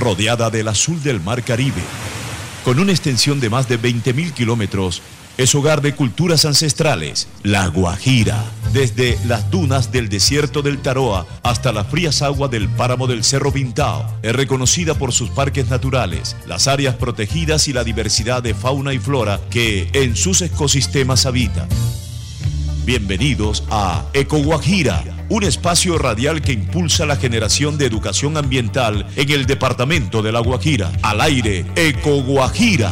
rodeada del azul del Mar Caribe. Con una extensión de más de 20.000 kilómetros, es hogar de culturas ancestrales, La Guajira. Desde las dunas del desierto del Taroa hasta las frías aguas del páramo del Cerro Pintao, es reconocida por sus parques naturales, las áreas protegidas y la diversidad de fauna y flora que en sus ecosistemas habita. Bienvenidos a Eco Guajira, un espacio radial que impulsa la generación de educación ambiental en el departamento de La Guajira. Al aire, Eco Guajira.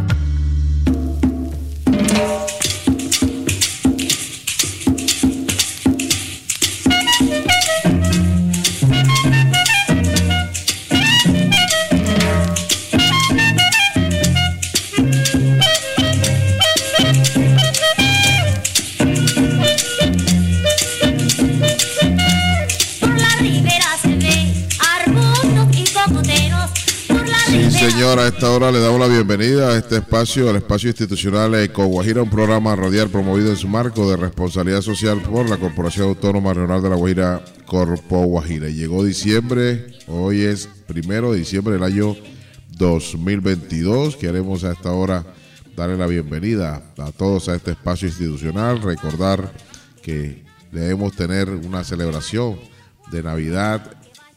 Señora, a esta hora le damos la bienvenida a este espacio, al espacio institucional Eco Guajira, un programa radial promovido en su marco de responsabilidad social por la Corporación Autónoma Regional de La Guajira, Corpo Guajira. Llegó diciembre, hoy es 1 de diciembre del año 2022. Queremos a esta hora darle la bienvenida a todos a este espacio institucional, recordar que debemos tener una celebración de Navidad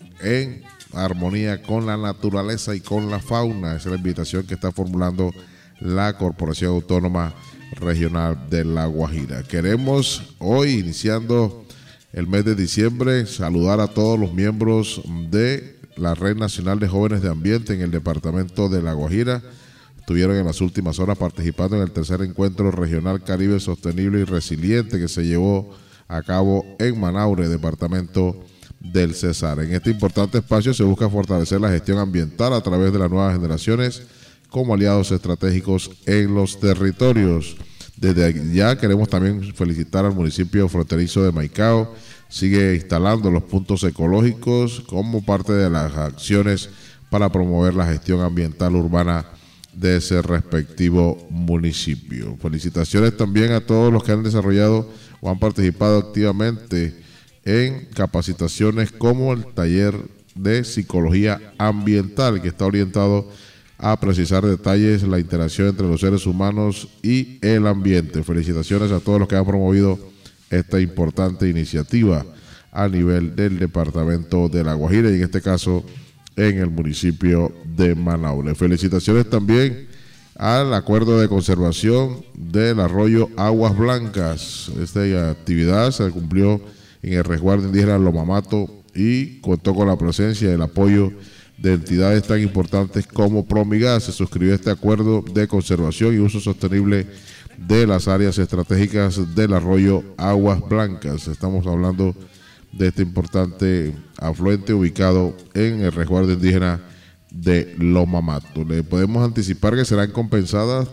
en armonía con la naturaleza y con la fauna. Esa es la invitación que está formulando la Corporación Autónoma Regional de La Guajira. Queremos hoy, iniciando el mes de diciembre, saludar a todos los miembros de la Red Nacional de Jóvenes de Ambiente en el departamento de La Guajira. Estuvieron en las últimas horas participando en el tercer encuentro regional Caribe Sostenible y Resiliente que se llevó a cabo en Manaure, departamento del Cesar. En este importante espacio se busca fortalecer la gestión ambiental a través de las nuevas generaciones como aliados estratégicos en los territorios. Desde ya queremos también felicitar al municipio fronterizo de Maicao. Sigue instalando los puntos ecológicos como parte de las acciones para promover la gestión ambiental urbana de ese respectivo municipio. Felicitaciones también a todos los que han desarrollado o han participado activamente en capacitaciones como el taller de psicología ambiental, que está orientado a precisar detalles la interacción entre los seres humanos y el ambiente. Felicitaciones a todos los que han promovido esta importante iniciativa a nivel del departamento de La Guajira y en este caso en el municipio de Manaure. Felicitaciones también al acuerdo de conservación del arroyo Aguas Blancas. Esta actividad se cumplió en el resguardo indígena Lomamato y contó con la presencia y el apoyo de entidades tan importantes como Promigas. Se suscribió este acuerdo de conservación y uso sostenible de las áreas estratégicas del arroyo Aguas Blancas. Estamos hablando de este importante afluente ubicado en el resguardo indígena de Lomamato. Le podemos anticipar que serán compensadas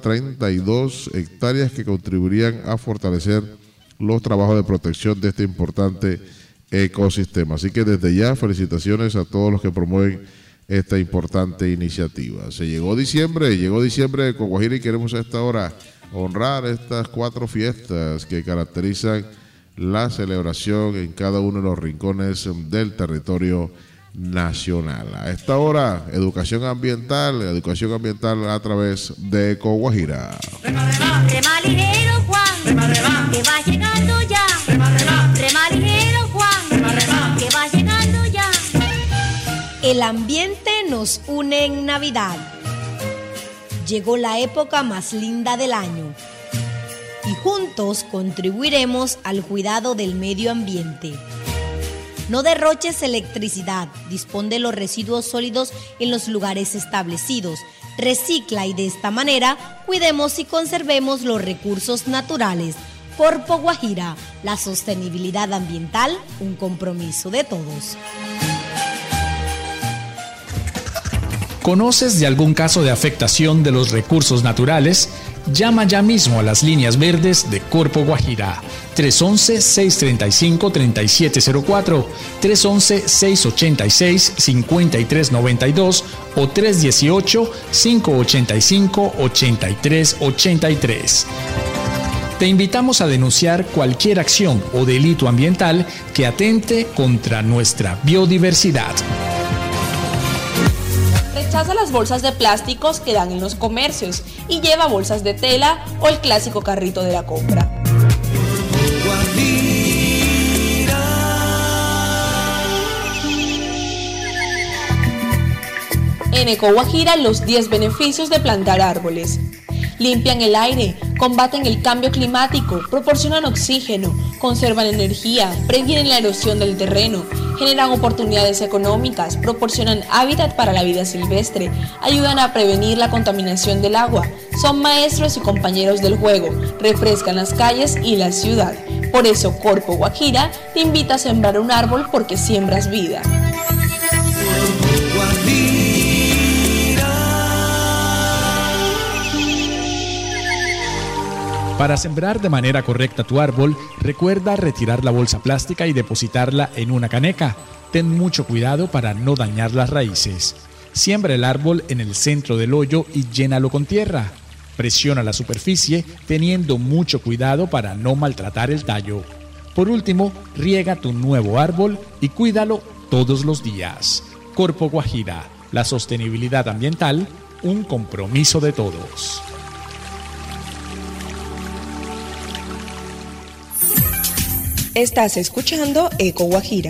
32 hectáreas que contribuirían a fortalecer los trabajos de protección de este importante ecosistema. Así que desde ya felicitaciones a todos los que promueven esta importante iniciativa. Llegó diciembre de Eco Guajira y queremos a esta hora honrar estas 4 fiestas que caracterizan la celebración en cada uno de los rincones del territorio nacional. A esta hora, educación ambiental a través de Eco Guajira. Rema ligero, Juan, que va llegando ya. Rema ligero, Juan, que va llegando ya. El ambiente nos une en Navidad. Llegó la época más linda del año y juntos contribuiremos al cuidado del medio ambiente. No derroches electricidad, dispón de los residuos sólidos en los lugares establecidos, recicla y de esta manera cuidemos y conservemos los recursos naturales. Corpo Guajira, la sostenibilidad ambiental, un compromiso de todos. ¿Conoces de algún caso de afectación de los recursos naturales? Llama ya mismo a las líneas verdes de Corpo Guajira. 311-635-3704, 311-686-5392 o 318-585-8383. Te invitamos a denunciar cualquier acción o delito ambiental que atente contra nuestra biodiversidad. rechaza las bolsas de plásticos que dan en los comercios y lleva bolsas de tela o el clásico carrito de la compra. En Eco Guajira, los 10 beneficios de plantar árboles. Limpian el aire, combaten el cambio climático, proporcionan oxígeno, conservan energía, previenen la erosión del terreno, generan oportunidades económicas, proporcionan hábitat para la vida silvestre, ayudan a prevenir la contaminación del agua, son maestros y compañeros del juego, refrescan las calles y la ciudad. Por eso Corpo Guajira te invita a sembrar un árbol porque siembras vida. Para sembrar de manera correcta tu árbol, recuerda retirar la bolsa plástica y depositarla en una caneca. Ten mucho cuidado para no dañar las raíces. Siembra el árbol en el centro del hoyo y llénalo con tierra. Presiona la superficie teniendo mucho cuidado para no maltratar el tallo. Por último, riega tu nuevo árbol y cuídalo todos los días. Corpo Guajira, la sostenibilidad ambiental, un compromiso de todos. Estás escuchando Eco Guajira.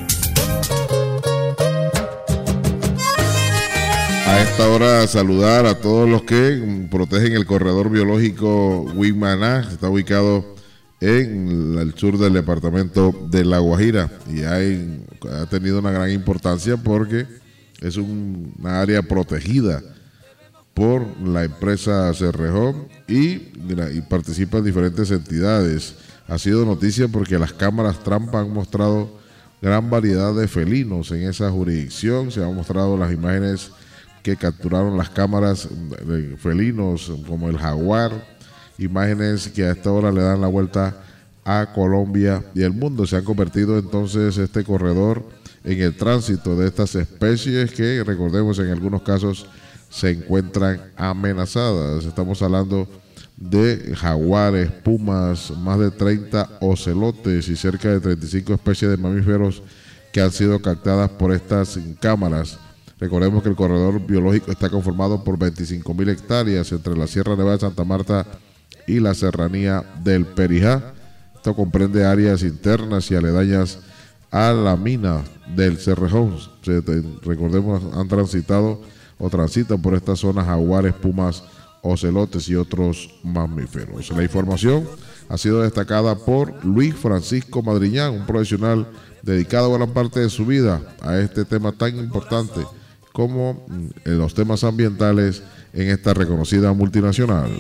A esta hora saludar a todos los que protegen el corredor biológico Huimaná, que está ubicado en el sur del departamento de La Guajira y ha tenido una gran importancia porque es una área protegida por la empresa Cerrejón y participan diferentes entidades. Ha sido noticia porque las cámaras trampa han mostrado gran variedad de felinos en esa jurisdicción. Se han mostrado las imágenes que capturaron las cámaras de felinos como el jaguar, imágenes que a esta hora le dan la vuelta a Colombia y el mundo. Se han convertido entonces este corredor en el tránsito de estas especies que, recordemos, en algunos casos se encuentran amenazadas. Estamos hablando de jaguares, pumas, más de 30 ocelotes y cerca de 35 especies de mamíferos que han sido captadas por estas cámaras. Recordemos que el corredor biológico está conformado por 25.000 hectáreas entre la Sierra Nevada de Santa Marta y la serranía del Perijá. Esto comprende áreas internas y aledañas a la mina del Cerrejón. Recordemos, han transitado o transitan por estas zonas jaguares, pumas, ocelotes y otros mamíferos. La información ha sido destacada por Luis Francisco Madriñán, un profesional dedicado gran parte de su vida a este tema tan importante como los temas ambientales en esta reconocida multinacional.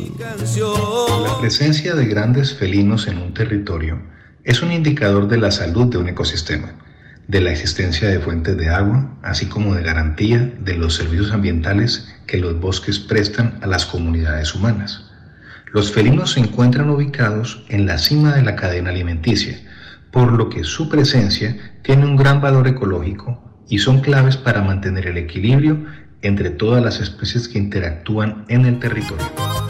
La presencia de grandes felinos en un territorio es un indicador de la salud de un ecosistema, de la existencia de fuentes de agua, así como de garantía de los servicios ambientales que los bosques prestan a las comunidades humanas. Los felinos se encuentran ubicados en la cima de la cadena alimenticia, por lo que su presencia tiene un gran valor ecológico y son claves para mantener el equilibrio entre todas las especies que interactúan en el territorio.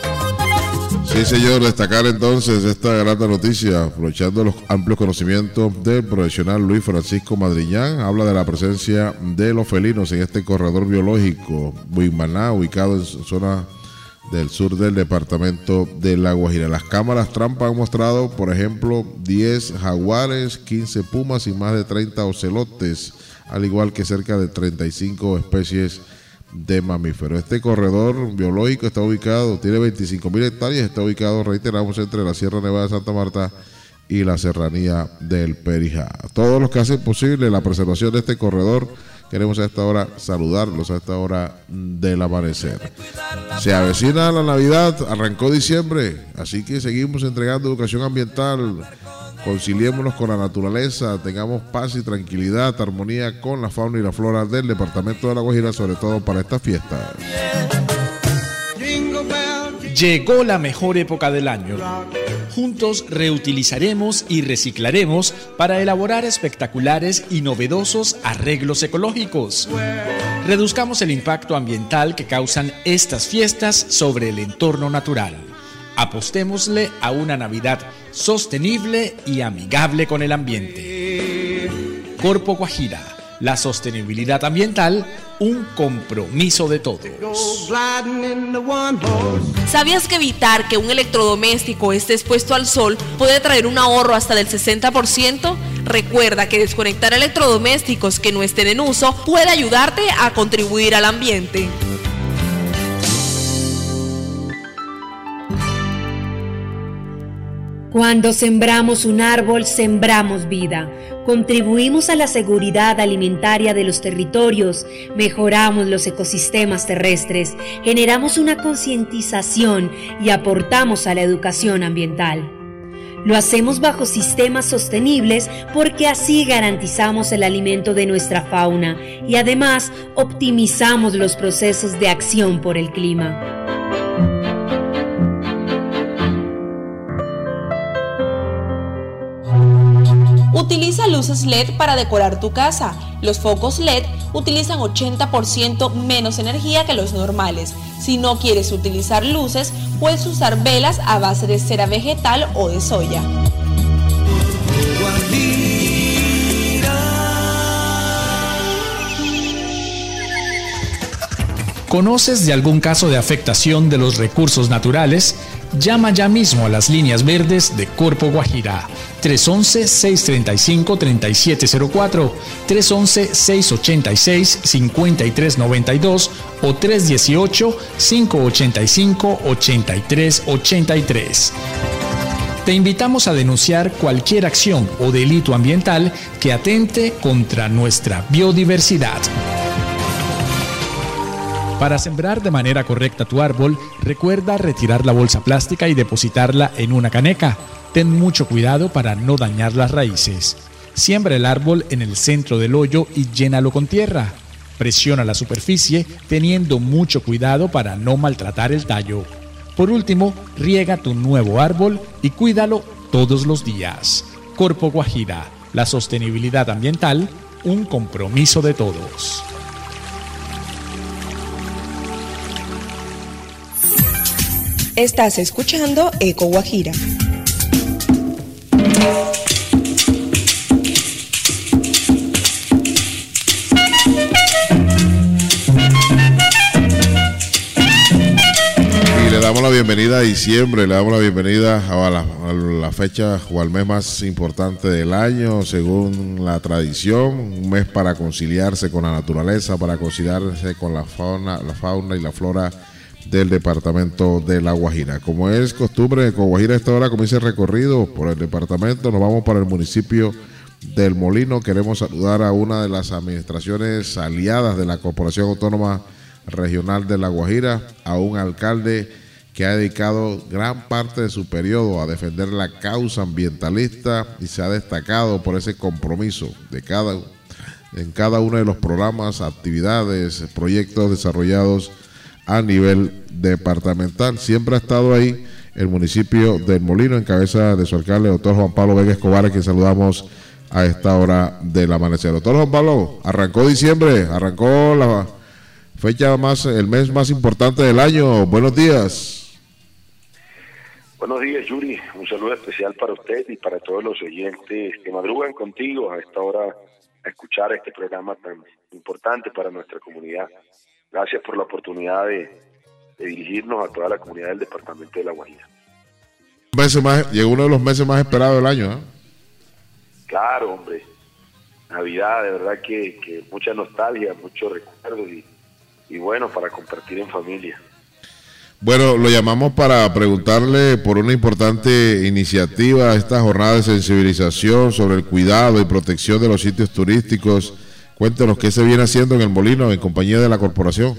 Sí, señor, destacar entonces esta gran noticia, aprovechando los amplios conocimientos del profesional Luis Francisco Madriñán. Habla de la presencia de los felinos en este corredor biológico Huimaná, ubicado en zona del sur del departamento de La Guajira. Las cámaras trampa han mostrado, por ejemplo, 10 jaguares, 15 pumas y más de 30 ocelotes, al igual que cerca de 35 especies de mamíferos. Este corredor biológico está ubicado, tiene 25.000 hectáreas, está ubicado, reiteramos, entre la Sierra Nevada de Santa Marta y la serranía del Perijá. Todos los que hacen posible la preservación de este corredor, queremos a esta hora saludarlos a esta hora del amanecer. Se avecina la Navidad, arrancó diciembre, así que seguimos entregando educación ambiental. Conciliémonos con la naturaleza, tengamos paz y tranquilidad, armonía con la fauna y la flora del departamento de La Guajira, sobre todo para estas fiestas. Llegó la mejor época del año. Juntos reutilizaremos y reciclaremos para elaborar espectaculares y novedosos arreglos ecológicos. Reduzcamos el impacto ambiental que causan estas fiestas sobre el entorno natural. Apostémosle a una Navidad sostenible y amigable con el ambiente. Corpo Guajira, La sostenibilidad ambiental, un compromiso de todos. ¿Sabías que evitar que un electrodoméstico esté expuesto al sol puede traer un ahorro hasta del 60%? Recuerda que desconectar electrodomésticos que no estén en uso puede ayudarte a contribuir al ambiente. Cuando sembramos un árbol, sembramos vida. Contribuimos a la seguridad alimentaria de los territorios, mejoramos los ecosistemas terrestres, generamos una concientización y aportamos a la educación ambiental. Lo hacemos bajo sistemas sostenibles porque así garantizamos el alimento de nuestra fauna y además optimizamos los procesos de acción por el clima. Utiliza luces LED para decorar tu casa. Los focos LED utilizan 80% menos energía que los normales. Si no quieres utilizar luces, puedes usar velas a base de cera vegetal o de soya. ¿Conoces de algún caso de afectación de los recursos naturales? Llama ya mismo a las líneas verdes de Corpo Guajira. 311-635-3704, 311-686-5392 o 318-585-8383. Te invitamos a denunciar cualquier acción o delito ambiental que atente contra nuestra biodiversidad. Para sembrar de manera correcta tu árbol, recuerda retirar la bolsa plástica y depositarla en una caneca. Ten mucho cuidado para no dañar las raíces. Siembra el árbol en el centro del hoyo y llénalo con tierra. Presiona la superficie teniendo mucho cuidado para no maltratar el tallo. Por último, riega tu nuevo árbol y cuídalo todos los días. Corpo Guajira, la sostenibilidad ambiental, un compromiso de todos. Estás escuchando Eco Guajira. Y le damos la bienvenida a diciembre, le damos la bienvenida a la fecha o al mes más importante del año, según la tradición, un mes para conciliarse con la naturaleza, para conciliarse con la fauna y la flora del departamento de La Guajira. Como es costumbre, con Guajira a esta hora comienza el recorrido por el departamento. Nos vamos para el municipio del Molino. Queremos saludar a una de las administraciones aliadas de la Corporación Autónoma Regional de La Guajira, a un alcalde que ha dedicado gran parte de su periodo a defender la causa ambientalista y se ha destacado por ese compromiso en cada uno de los programas, actividades, proyectos desarrollados a nivel departamental. Siempre ha estado ahí el municipio del Molino en cabeza de su alcalde, doctor Juan Pablo Vega Escobar, a quien saludamos a esta hora del amanecer. Doctor Juan Pablo, arrancó diciembre, arrancó la fecha el mes más importante del año. Buenos días. Buenos días, Yuri. Un saludo especial para usted y para todos los oyentes que madrugan contigo a esta hora a escuchar este programa tan importante para nuestra comunidad. Gracias por la oportunidad de dirigirnos a toda la comunidad del departamento de La Guajira. Llegó uno de los meses más esperados del año, ¿eh? Claro, hombre. Navidad, de verdad que mucha nostalgia, muchos recuerdos y bueno, para compartir en familia. Bueno, lo llamamos para preguntarle por una importante iniciativa, esta jornada de sensibilización sobre el cuidado y protección de los sitios turísticos. Cuéntenos qué se viene haciendo en el Molino en compañía de la corporación.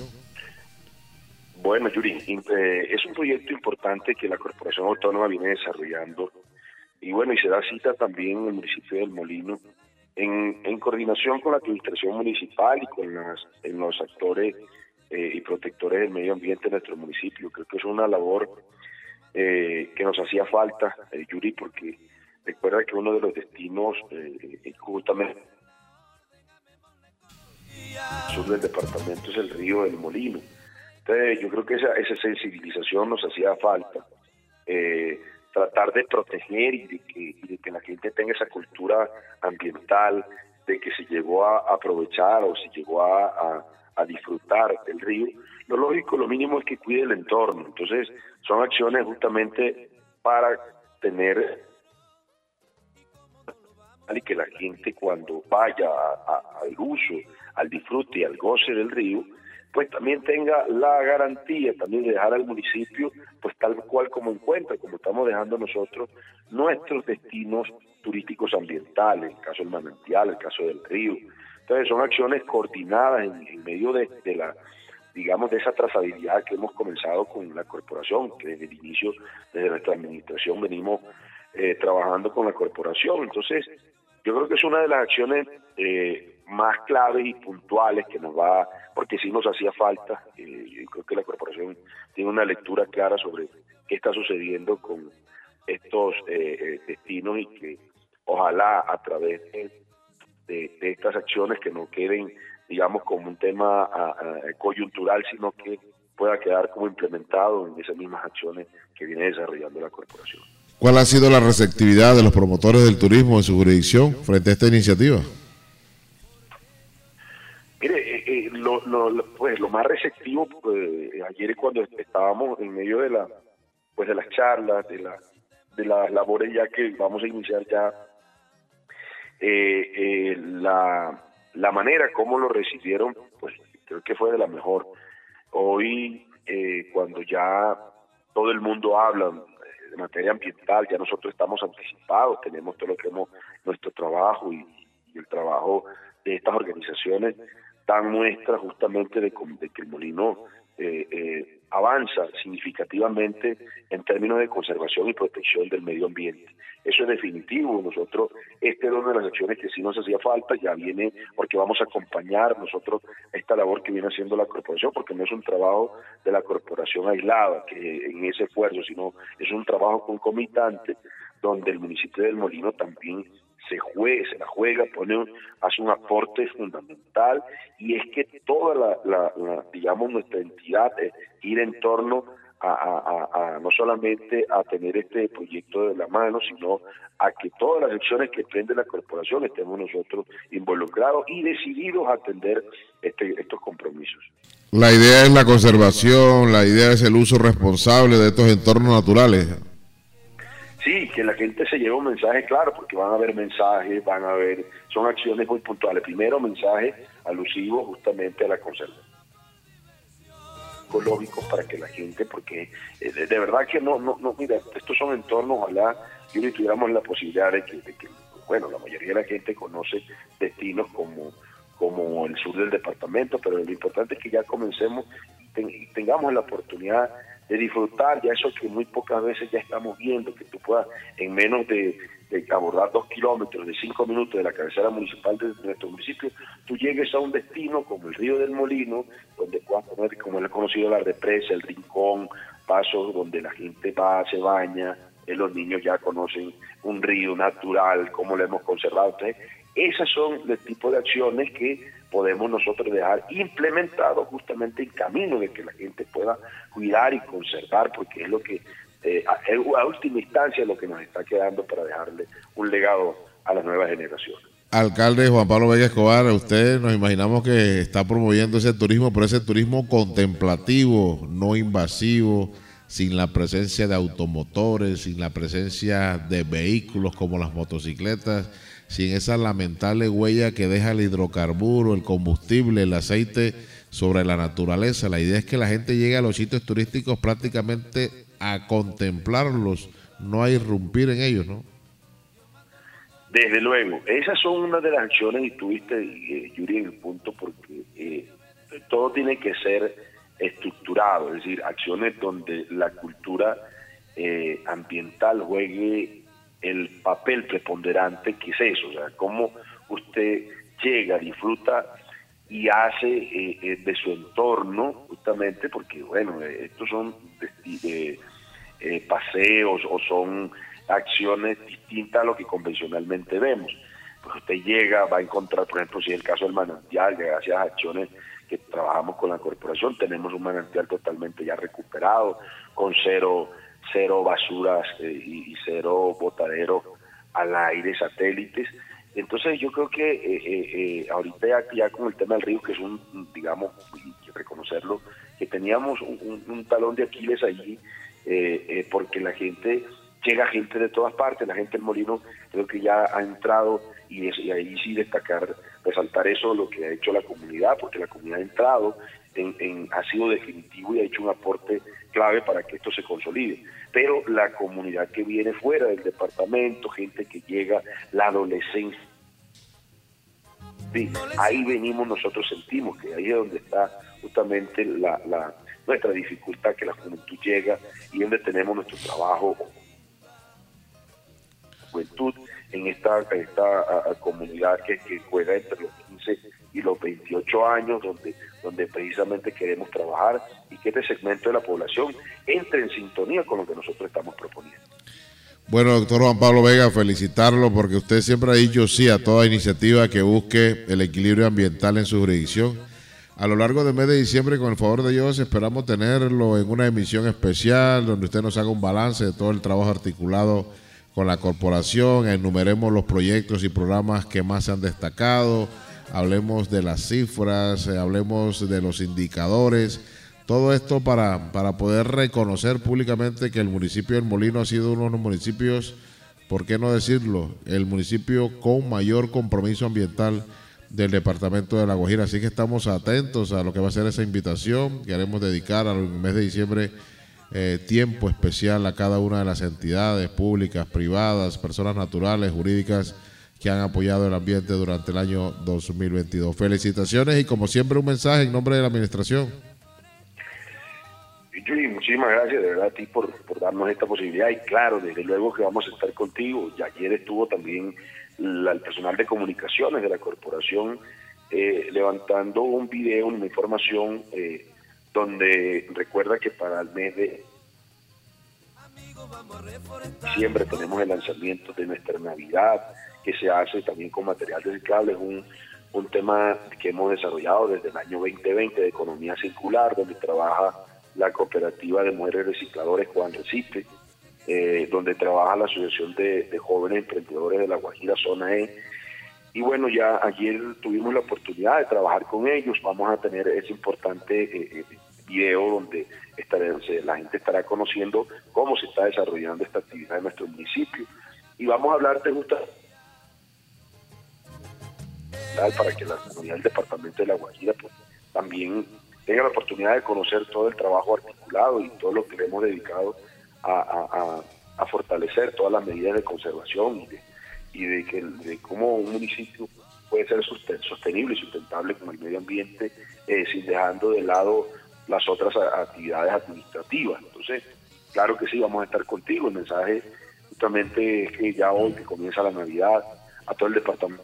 Bueno, Yuri, es un proyecto importante que la Corporación Autónoma viene desarrollando y bueno, y se da cita también en el municipio del Molino en coordinación con la administración municipal y con los actores y protectores del medio ambiente de nuestro municipio. Creo que es una labor que nos hacía falta, Yuri, porque recuerda que uno de los destinos justamente sur del departamento es el río del Molino. Entonces yo creo que esa sensibilización nos hacía falta, tratar de proteger y de que la gente tenga esa cultura ambiental, de que se llegó a aprovechar o se llegó a disfrutar del río, lo lógico, lo mínimo es que cuide el entorno. Entonces, son acciones justamente para tener y que la gente cuando vaya al uso, al disfrute y al goce del río, pues también tenga la garantía también de dejar al municipio pues tal cual como encuentra, como estamos dejando nosotros nuestros destinos turísticos ambientales, el caso del manantial, el caso del río. Entonces son acciones coordinadas en medio de la, digamos, de esa trazabilidad que hemos comenzado con la corporación, que desde el inicio, desde nuestra administración venimos trabajando con la corporación. Entonces yo creo que es una de las acciones más claves y puntuales que nos va, porque sí nos hacía falta. Yo creo que la corporación tiene una lectura clara sobre qué está sucediendo con estos destinos y que ojalá a través de estas acciones que no queden, digamos, como un tema coyuntural, sino que pueda quedar como implementado en esas mismas acciones que viene desarrollando la corporación. ¿Cuál ha sido la receptividad de los promotores del turismo en su jurisdicción frente a esta iniciativa? Mire, lo más receptivo, ayer cuando estábamos en medio de las charlas, de las labores ya que vamos a iniciar ya, la manera como lo recibieron, pues creo que fue de la mejor. Hoy, cuando ya todo el mundo habla de materia ambiental, ya nosotros estamos anticipados, tenemos todo lo que hemos, nuestro trabajo y el trabajo de estas organizaciones dan muestra justamente de que el molino avanza significativamente en términos de conservación y protección del medio ambiente. Eso es definitivo. Nosotros, esta es una de las acciones que sí nos hacía falta, ya viene porque vamos a acompañar nosotros esta labor que viene haciendo la corporación, porque no es un trabajo de la corporación aislada, que en ese esfuerzo, sino es un trabajo concomitante donde el municipio del Molino también se la juega, hace un aporte fundamental, y es que toda digamos, nuestra entidad ir en torno a no solamente a tener este proyecto de la mano, sino a que todas las acciones que prende la corporación estemos nosotros involucrados y decididos a atender estos compromisos. La idea es la conservación, la idea es el uso responsable de estos entornos naturales. Sí, que la gente se lleve un mensaje claro, porque van a haber mensajes, son acciones muy puntuales. Primero, mensajes alusivos justamente a la conservación ecológicos para que la gente, porque de verdad que no, mira, estos son entornos, ojalá y hoy tuviéramos la posibilidad de que, bueno, la mayoría de la gente conoce destinos como el sur del departamento, pero lo importante es que ya comencemos y tengamos la oportunidad de disfrutar ya eso que muy pocas veces ya estamos viendo, que tú puedas en menos de abordar 2 kilómetros, de 5 minutos de la cabecera municipal de nuestro municipio, tú llegues a un destino como el Río del Molino, donde puedas poner, como él ha conocido, la represa, el rincón, pasos donde la gente va, se baña, los niños ya conocen un río natural, cómo lo hemos conservado. Entonces, esas son el tipo de acciones que podemos nosotros dejar implementado justamente en camino de que la gente pueda cuidar y conservar, porque es lo que a última instancia lo que nos está quedando para dejarle un legado a las nuevas generaciones. Alcalde Juan Pablo Vega Escobar, usted nos imaginamos que está promoviendo ese turismo, pero ese turismo contemplativo, no invasivo, sin la presencia de automotores, sin la presencia de vehículos como las motocicletas, sin esa lamentable huella que deja el hidrocarburo, el combustible, el aceite sobre la naturaleza. La idea es que la gente llegue a los sitios turísticos prácticamente a contemplarlos, no a irrumpir en ellos, ¿no? Desde luego, esas son una de las acciones, y tuviste, Yuri, en el punto, porque todo tiene que ser estructurado, es decir, acciones donde la cultura ambiental juegue el papel preponderante que es eso, o sea, cómo usted llega, disfruta y hace de su entorno, justamente porque, bueno, estos son paseos o son acciones distintas a lo que convencionalmente vemos. Pues usted llega, va a encontrar, por ejemplo, si es el caso del manantial, gracias a acciones que trabajamos con la corporación, tenemos un manantial totalmente ya recuperado, con cero basuras y cero botaderos al aire, satélites, Entonces yo creo que ahorita ya con el tema del río, que es digamos, hay que reconocerlo, que teníamos un talón de Aquiles allí, porque llega gente de todas partes, la gente del Molino creo que ya ha entrado, y ahí sí resaltar eso, lo que ha hecho la comunidad, porque la comunidad ha entrado, ha sido definitivo y ha hecho un aporte clave para que esto se consolide. Pero la comunidad que viene fuera del departamento, gente que llega, la adolescencia, sí, ahí venimos nosotros, sentimos que ahí es donde está justamente nuestra dificultad, que la juventud llega y donde tenemos nuestro trabajo, juventud, en esta comunidad que juega entre los 15 y los 28 años, donde precisamente queremos trabajar y que este segmento de la población entre en sintonía con lo que nosotros estamos proponiendo. Bueno, doctor Juan Pablo Vega, felicitarlo porque usted siempre ha dicho sí a toda iniciativa que busque el equilibrio ambiental en su jurisdicción. A lo largo del mes de diciembre, con el favor de Dios, esperamos tenerlo en una emisión especial donde usted nos haga un balance de todo el trabajo articulado con la corporación, enumeremos los proyectos y programas que más se han destacado, hablemos de las cifras, hablemos de los indicadores, todo esto para poder reconocer públicamente que el municipio del Molino ha sido uno de los municipios, ¿por qué no decirlo?, el municipio con mayor compromiso ambiental del departamento de La Guajira. Así que estamos atentos a lo que va a ser esa invitación. Queremos dedicar al mes de diciembre tiempo especial a cada una de las entidades públicas, privadas, personas naturales, jurídicas que han apoyado el ambiente durante el año 2022. Felicitaciones y como siempre un mensaje en nombre de la administración. Yuri, muchísimas gracias de verdad a ti por darnos esta posibilidad, y claro, desde luego que vamos a estar contigo. Y ayer estuvo también el personal de comunicaciones de la corporación levantando un video, una información donde recuerda que para el mes de diciembre tenemos el lanzamiento de nuestra Navidad, que se hace también con material reciclable. Es un tema que hemos desarrollado desde el año 2020 de economía circular, donde trabaja la cooperativa de mujeres recicladores Juan Recipe, donde trabaja la Asociación de Jóvenes Emprendedores de La Guajira, Zona E. Y bueno, ya ayer tuvimos la oportunidad de trabajar con ellos. Vamos a tener ese importante video donde la gente estará conociendo cómo se está desarrollando esta actividad en nuestro municipio. Y vamos a hablarte justamente para que la comunidad del departamento de La Guajira pues, también tenga la oportunidad de conocer todo el trabajo articulado y todo lo que le hemos dedicado a fortalecer todas las medidas de conservación y de cómo un municipio puede ser sostenible y sustentable con el medio ambiente, sin dejando de lado las otras actividades administrativas. Entonces, claro que sí, vamos a estar contigo. El mensaje justamente es que ya hoy que comienza la Navidad, a todo el departamento.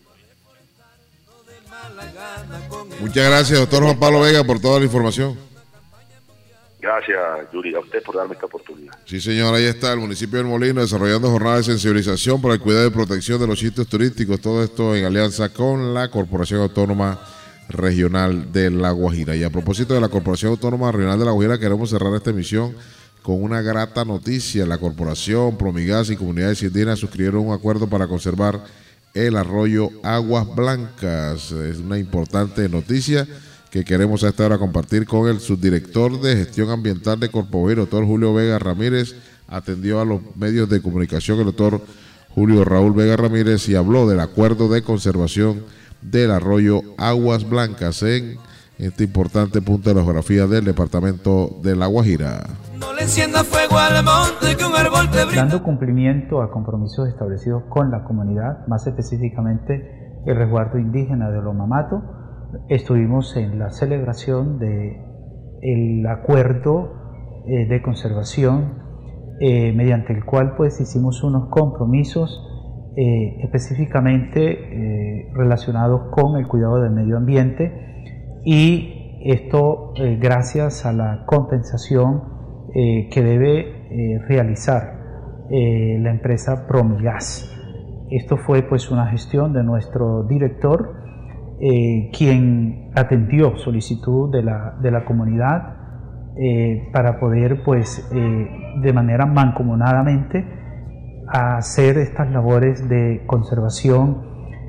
Muchas gracias, doctor Juan Pablo Vega, por toda la información. Gracias, Yuri, a usted por darme esta oportunidad. Sí, señor, ahí está el municipio del Molino desarrollando jornadas de sensibilización para el cuidado y protección de los sitios turísticos. Todo esto en alianza con la Corporación Autónoma Regional de La Guajira. Y a propósito de la Corporación Autónoma Regional de La Guajira, queremos cerrar esta emisión con una grata noticia. La Corporación, Promigas y comunidades indígenas suscribieron un acuerdo para conservar el arroyo Aguas Blancas. Es una importante noticia que queremos a esta hora compartir con el subdirector de Gestión Ambiental de Corpoguero, doctor Julio Vega Ramírez. Atendió a los medios de comunicación el doctor Julio Raúl Vega Ramírez y habló del acuerdo de conservación del arroyo Aguas Blancas en este importante punto de la geografía del departamento de La Guajira. No le encienda fuego al monte que un árbol te brinda. Dando cumplimiento a compromisos establecidos con la comunidad, más específicamente el resguardo indígena de Olomamato, estuvimos en la celebración del acuerdo de conservación mediante el cual pues hicimos unos compromisos específicamente relacionados con el cuidado del medio ambiente, y esto gracias a la compensación que debe realizar la empresa Promigas. Esto fue pues una gestión de nuestro director, quien atendió solicitud de la comunidad para poder pues de manera mancomunadamente hacer estas labores de conservación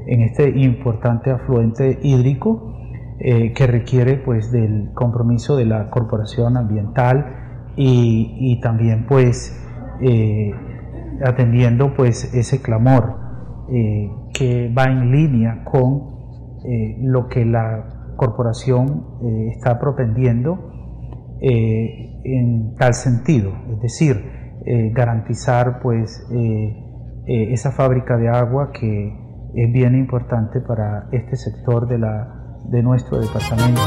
en este importante afluente hídrico que requiere pues del compromiso de la corporación ambiental y también pues atendiendo pues ese clamor que va en línea con lo que la corporación está propendiendo en tal sentido, es decir, garantizar pues esa fábrica de agua que es bien importante para este sector de nuestro departamento.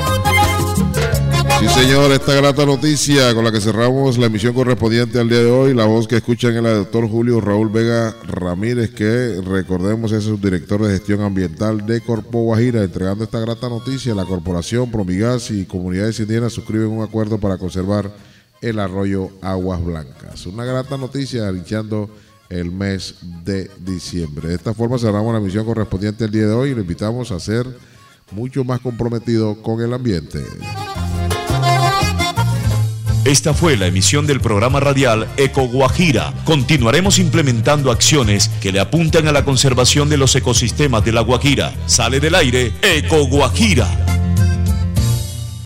Sí, señor, esta grata noticia con la que cerramos la emisión correspondiente al día de hoy. La voz que escuchan es la del doctor Julio Raúl Vega Ramírez, que recordemos es subdirector de gestión ambiental de Corpo Guajira. Entregando esta grata noticia, la corporación Promigas y comunidades indígenas suscriben un acuerdo para conservar el arroyo Aguas Blancas. Una grata noticia iniciando el mes de diciembre. De esta forma cerramos la emisión correspondiente al día de hoy y lo invitamos a ser mucho más comprometido con el ambiente. Esta fue la emisión del programa radial Eco Guajira. Continuaremos implementando acciones que le apuntan a la conservación de los ecosistemas de la Guajira. Sale del aire Eco Guajira.